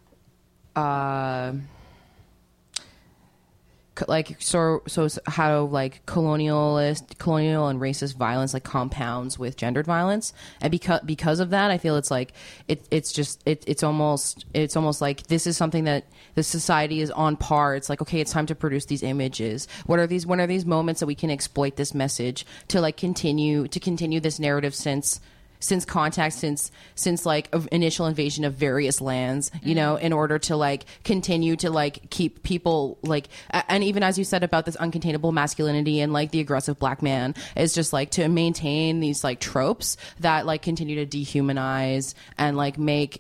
how like colonial and racist violence like compounds with gendered violence, and because of that, I feel it's like it's almost like this is something that the society is on par. It's like, okay, it's time to produce these images. What are these moments that we can exploit this message to like continue this narrative since contact, since like initial invasion of various lands, in order to like continue to like keep people like, and even as you said about this uncontainable masculinity and like the aggressive black man, is just like to maintain these like tropes that like continue to dehumanize and like make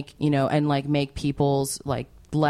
people's like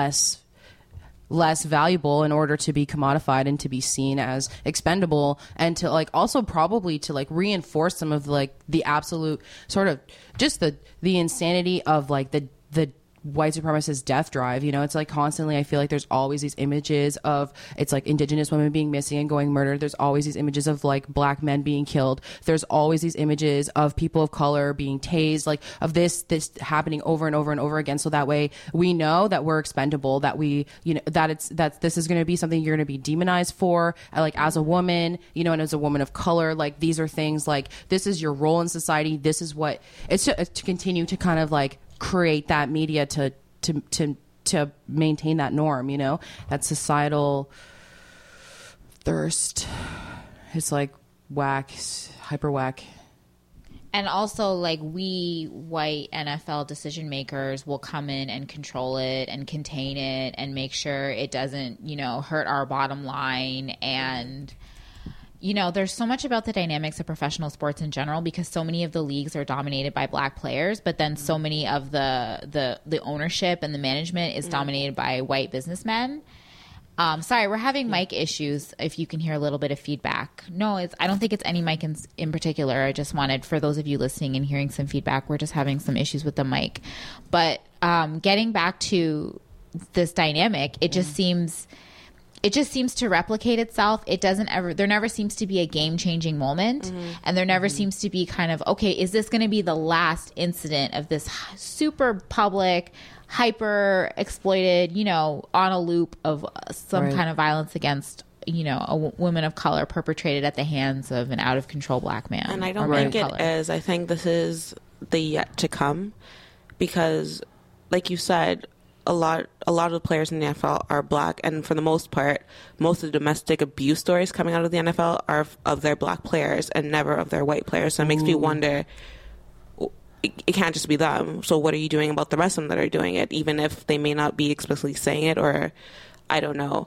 less valuable in order to be commodified and to be seen as expendable, and to like also probably to like reinforce some of like the absolute sort of just the insanity of like the white supremacist death drive. It's like constantly, I feel like there's always these images of, it's like indigenous women being missing and going murdered. There's always these images of like black men being killed. There's always these images of people of color being tased, like of this happening over and over and over again. So that way we know that we're expendable, that we, that this is going to be something you're going to be demonized for, like as a woman, and as a woman of color, like these are things like, this is your role in society. This is what it's to continue to kind of like create that media to maintain that norm, that societal thirst. It's like hyper whack. And also, like, we white NFL decision makers will come in and control it and contain it and make sure it doesn't, hurt our bottom line. And there's so much about the dynamics of professional sports in general, because so many of the leagues are dominated by black players, but then so many of the ownership and the management is dominated by white businessmen. Sorry, we're having mic issues. If you can hear a little bit of feedback. No, I don't think it's any mic in particular. I just wanted, for those of you listening and hearing some feedback, we're just having some issues with the mic. But getting back to this dynamic, it just seems to replicate itself. There never seems to be a game-changing moment. And there never seems to be kind of, okay, is this going to be the last incident of this super public, hyper exploited, on a loop of some kind of violence against, a woman of color perpetrated at the hands of an out of control black man. And I don't think it is. I think this is the yet to come, because like you said, a lot of the players in the NFL are black, and for the most part, most of the domestic abuse stories coming out of the NFL are of their black players and never of their white players. So it makes me wonder, it can't just be them. So what are you doing about the rest of them that are doing it, even if they may not be explicitly saying it, or I don't know,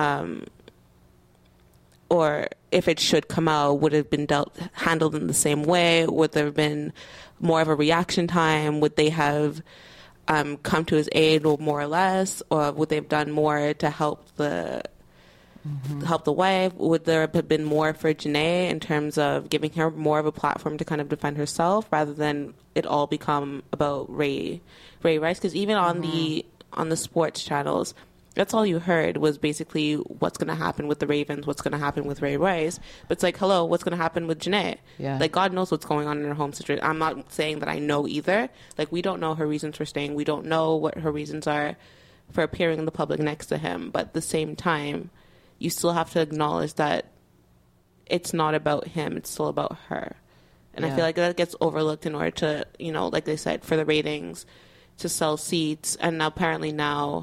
or if it should come out, would it have been handled in the same way? Would there have been more of a reaction time? Would they have come to his aid more or less, or would they have done more to help the wife? Would there have been more for Janae in terms of giving her more of a platform to kind of defend herself rather than it all become about Ray Rice? Because even on the sports channels, that's all you heard was basically what's going to happen with the Ravens, what's going to happen with Ray Rice. But it's like, hello, what's going to happen with Janae? Yeah. Like, God knows what's going on in her home situation. I'm not saying that I know either. Like, we don't know her reasons for staying. We don't know what her reasons are for appearing in the public next to him. But at the same time, you still have to acknowledge that it's not about him. It's still about her. And I feel like that gets overlooked in order to, you know, like they said, for the ratings, to sell seats. And apparently now,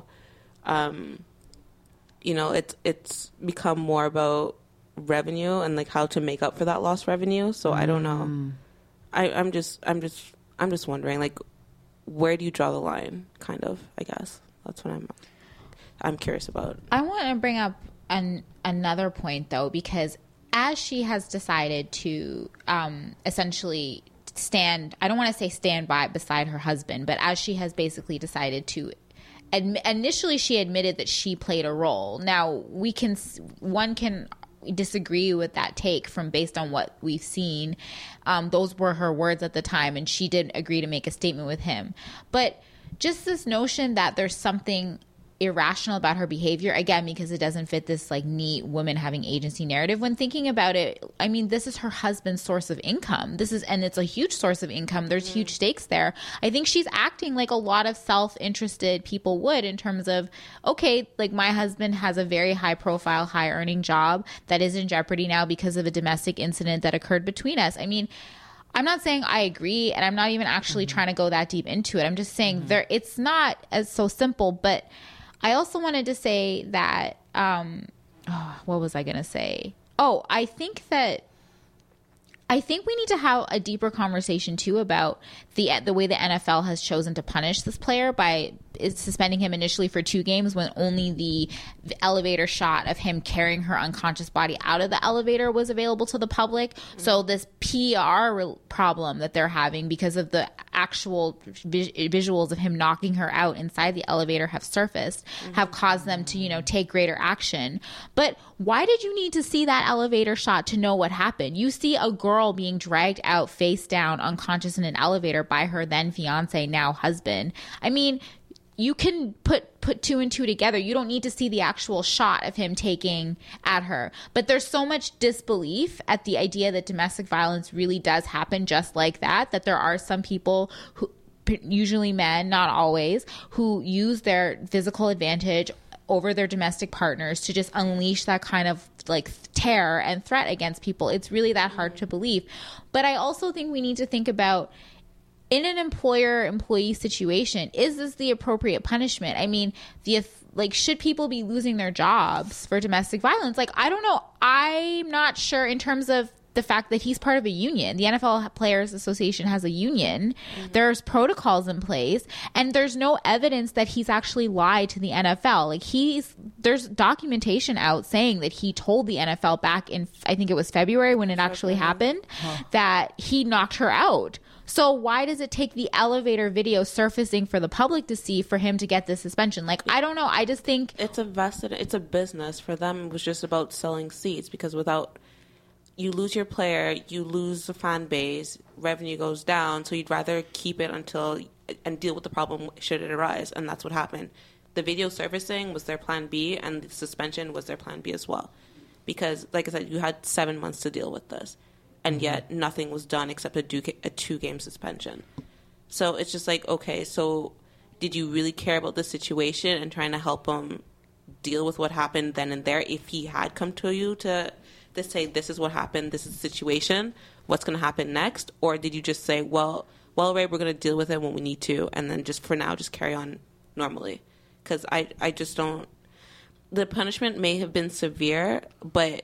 you know, it's become more about revenue and like how to make up for that lost revenue. So I don't know. I'm just wondering, like, where do you draw the line? Kind of, I guess that's what I'm curious about. I want to bring up another point though, because as she has decided to essentially stand, I don't want to say stand beside her husband, but as she has basically decided to initially she admitted that she played a role. Now one can disagree with that take from based on what we've seen. Those were her words at the time, and she did agree to make a statement with him. But just this notion that there's something irrational about her behavior, again, because it doesn't fit this like neat woman having agency narrative. When thinking about it, I mean, this is her husband's source of income. And it's a huge source of income. There's huge stakes there. I think she's acting like a lot of self-interested people would, in terms of, okay, like my husband has a very high profile, high earning job that is in jeopardy now because of a domestic incident that occurred between us. I mean, I'm not saying I agree, and I'm not even actually trying to go that deep into it. I'm just saying it's not as so simple. But I also wanted to say that, what was I going to say? Oh, I think we need to have a deeper conversation too about the way the NFL has chosen to punish this player by suspending him initially for 2 games when only the elevator shot of him carrying her unconscious body out of the elevator was available to the public. So this PR problem that they're having because of the actual visuals of him knocking her out inside the elevator have surfaced, have caused them to, you know, take greater action. But why did you need to see that elevator shot to know what happened? You see a girl being dragged out face down unconscious in an elevator by her then fiance, now husband. I mean, you can put 2 and 2 together. You don't need to see the actual shot of him taking at her. But there's so much disbelief at the idea that domestic violence really does happen just like that there are some people who, usually men, not always, who use their physical advantage over their domestic partners to just unleash that kind of like terror and threat against people. It's really that hard to believe. But I also think we need to think about, in an employer-employee situation, is this the appropriate punishment? I mean, should people be losing their jobs for domestic violence? Like, I don't know. I'm not sure in terms of the fact that he's part of a union. The NFL Players Association has a union. There's protocols in place, and there's no evidence that he's actually lied to the NFL. Like, there's documentation out saying that he told the NFL back in, I think it was February when it actually happened, that he knocked her out. So why does it take the elevator video surfacing for the public to see for him to get this suspension? Like, I don't know. I just think it's a business. For them, it was just about selling seats, because without, you lose your player, you lose the fan base, revenue goes down. So you'd rather keep it and deal with the problem should it arise. And that's what happened. The video surfacing was their plan B, and the suspension was their plan B as well. Because, like I said, you had 7 months to deal with this. And yet nothing was done except a 2-game suspension. So it's just like, okay, so did you really care about the situation and trying to help him deal with what happened then and there? If he had come to you to say, this is what happened, this is the situation, what's going to happen next? Or did you just say, well, Ray, we're going to deal with it when we need to, and then just for now, just carry on normally? Because I just don't... The punishment may have been severe, but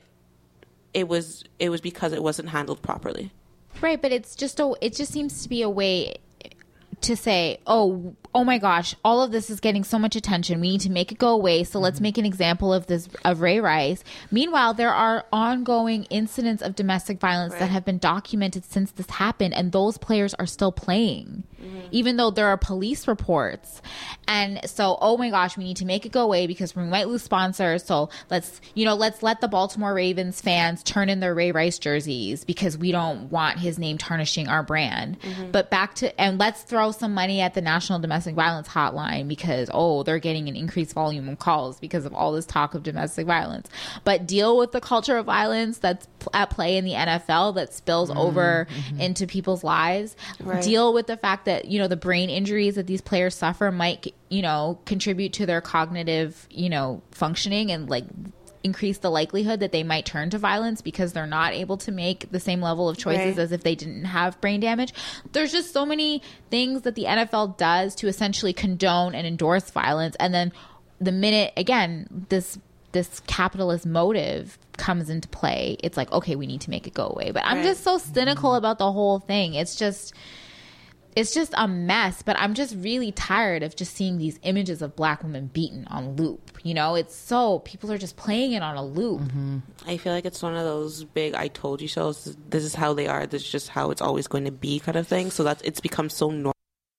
it was because it wasn't handled properly. Right, but it just seems to be a way to say, oh, oh my gosh, all of this is getting so much attention. We need to make it go away. So let's make an example of this, of Ray Rice. Meanwhile, there are ongoing incidents of domestic violence that have been documented since this happened. And those players are still playing, even though there are police reports. And so, oh my gosh, we need to make it go away because we might lose sponsors. So let's let the Baltimore Ravens fans turn in their Ray Rice jerseys because we don't want his name tarnishing our brand. But and let's throw some money at the National Domestic Violence Hotline because, they're getting an increased volume of calls because of all this talk of domestic violence. But deal with the culture of violence that's at play in the NFL that spills over into people's lives. Deal with the fact that, the brain injuries that these players suffer might, contribute to their cognitive, functioning and like increase the likelihood that they might turn to violence because they're not able to make the same level of choices as if they didn't have brain damage. There's just so many things that the NFL does to essentially condone and endorse violence. And then the minute, again, this capitalist motive comes into play, it's like, okay, we need to make it go away. But I'm just so cynical about the whole thing. It's just a mess, but I'm just really tired of just seeing these images of Black women beaten on loop. It's so, people are just playing it on a loop. I feel like it's one of those big I told you so. This is how they are. This is just how it's always going to be kind of thing. So it's become so normal.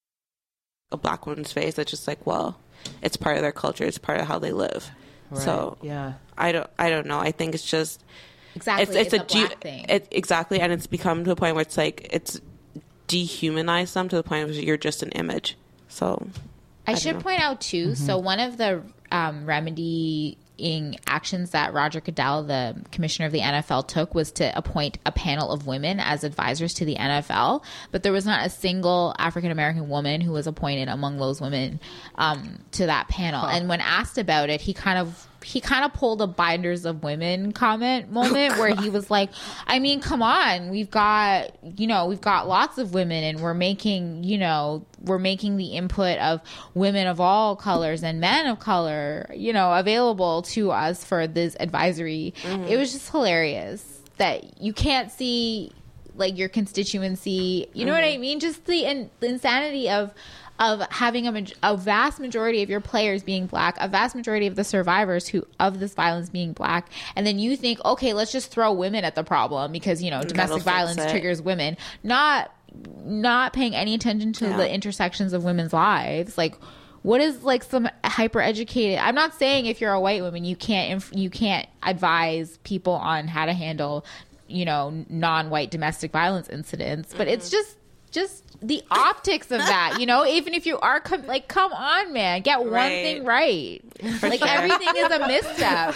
A Black woman's face that's just like, well, it's part of their culture. It's part of how they live. So I don't know. I think it's just exactly it's a Black thing. Exactly, and it's become to a point where it's like it's dehumanized them to the point where you're just an image. So I should point out too, so one of the remedying actions that Roger Goodell, the commissioner of the NFL, took was to appoint a panel of women as advisors to the NFL, but there was not a single African-American woman who was appointed among those women to that panel. And when asked about it, he kind of pulled a Binders of Women comment moment where he was like, I mean, come on, we've got lots of women and we're making the input of women of all colors and men of color, available to us for this advisory. It was just hilarious that you can't see like your constituency, you know what I mean? Just the insanity of having a vast majority of your players being Black, a vast majority of the survivors of this violence being Black, and then you think, okay, let's just throw women at the problem because domestic violence triggers women, not paying any attention to the intersections of women's lives. Like, what is like some hyper educated? I'm not saying if you're a white woman you can't advise people on how to handle non-white domestic violence incidents, but it's just the optics of that, even if you are come on, man, get one thing right. Everything is a misstep.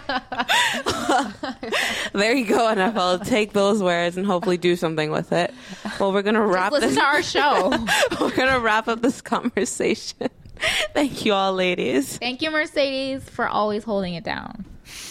There you go, NFL. Take those words and hopefully do something with it. Well, we're going to wrap listen to our show. We're going to wrap up this conversation. Thank you all, ladies. Thank you, Mercedes, for always holding it down.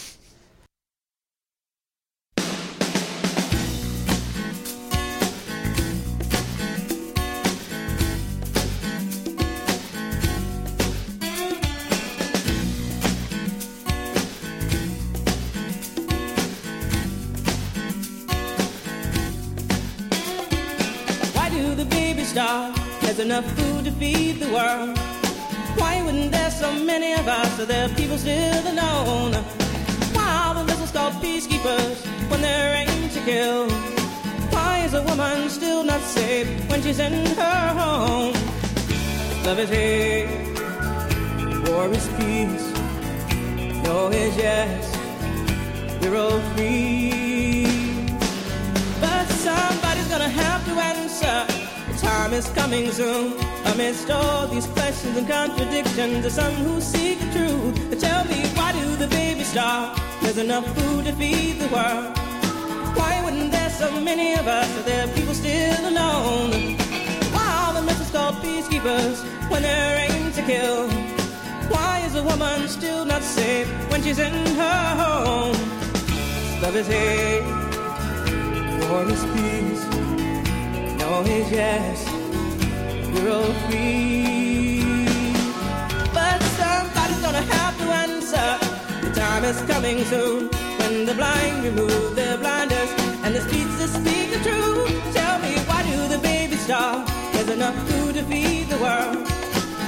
There's enough food to feed the world. Why wouldn't there so many of us? Are there people still alone? Why are the vessels called peacekeepers when they're aimed to kill? Why is a woman still not safe when she's in her home? Love is hate, war is peace. No is yes, we're all free. But somebody's gonna have to answer. Time is coming soon. Amidst all these questions and contradictions, there's some who seek the truth. But tell me, why do the babies starve? There's enough food to feed the world. Why wouldn't there so many of us? Are there people still alone? Why are the missiles called peacekeepers when they're aimed to kill? Why is a woman still not safe when she's in her home? Love is hate, war is peace. No is yes, we're all free. But somebody's gonna have to answer. The time is coming soon when the blind remove their blinders and the streets that speak the truth. Tell me, why do the babies starve? There's enough food to feed the world.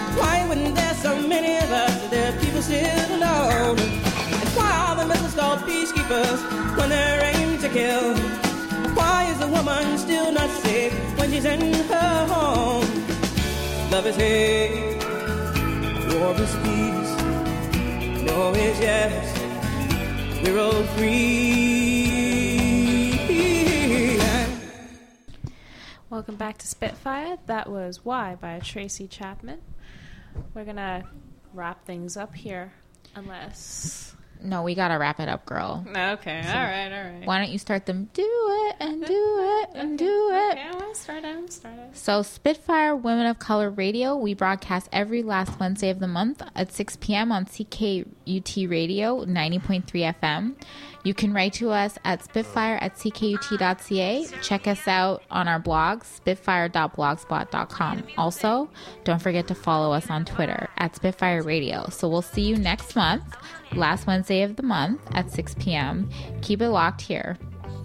Why wouldn't there so many of us, so there are people still alone? And why are the missiles called peacekeepers when they're aimed to kill? Why is a woman still not safe when she's in her home? Love is hate, war is peace. No is yes, we're all free. Welcome back to Spitfire. That was Why by Tracy Chapman. We're gonna wrap things up here, unless... No, we gotta wrap it up, girl. Okay, So all right. Why don't you start them? Do it and do it and do it. Okay, I'm started. So Spitfire Women of Color Radio, we broadcast every last Wednesday of the month at 6 p.m. on CKUT Radio 90.3 FM. You can write to us at spitfire@ckut.ca. Check us out on our blog, spitfire.blogspot.com. Also, don't forget to follow us on Twitter at Spitfire Radio. So we'll see you next month, last Wednesday of the month at 6 p.m. Keep it locked here.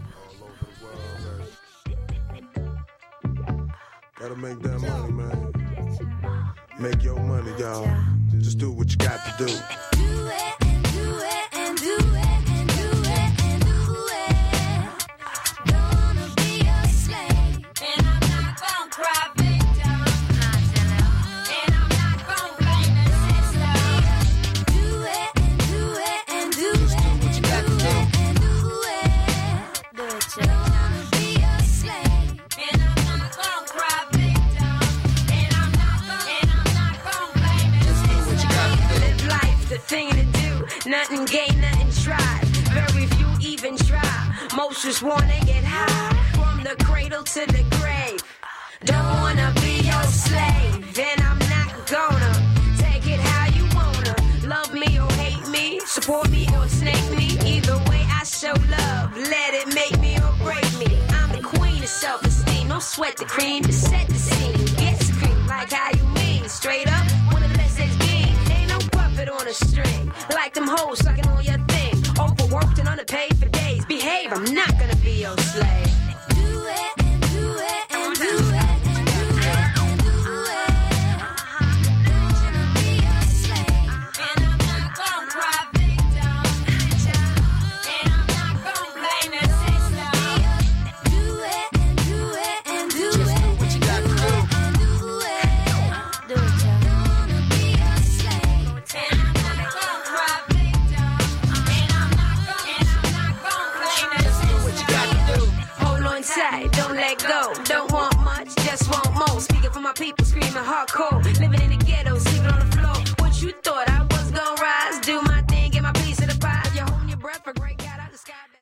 Gotta make that money, man. Make your money, y'all. Just do what you got to do. Do it and do it and do it and do it and do it. Don't wanna be a slave, and I'm not gonna cry victim. And I'm not gonna blame the system. Do it and do it and do it and do it and do it. Don't wanna be a slave, and I'm not gonna cry victim. And I'm not gonna blame the system. Live life, the thing to do. Nothing gain, nothing try. Very few even try. Most just wanna get high. From the cradle to the grave. Don't wanna be your slave. And I'm not gonna take it how you wanna. Love me or hate me. Support me or snake me. Either way I show love. Let it make me or break me. I'm the queen of self-esteem. Don't sweat the cream. Just set the scene. Get scream like how you mean. Straight up, one of the best that's game. Ain't no puppet on a string. Like them hoes sucking on your thing. Overworked and underpaid for days. Behave, I'm not gonna be your slave. Do it and do it and do it and do it and do it. Don't wanna be a slave, and I'm not gonna cry victim. And I'm not gonna blame the system. Do it and do it and do it and do it and do it. Don't wanna be a slave, and I'm not gonna cry victim. And I'm not gonna blame the system. Hold on tight, don't let go. Don't want much, just want more. Speaking for my people, screaming hardcore. Living in the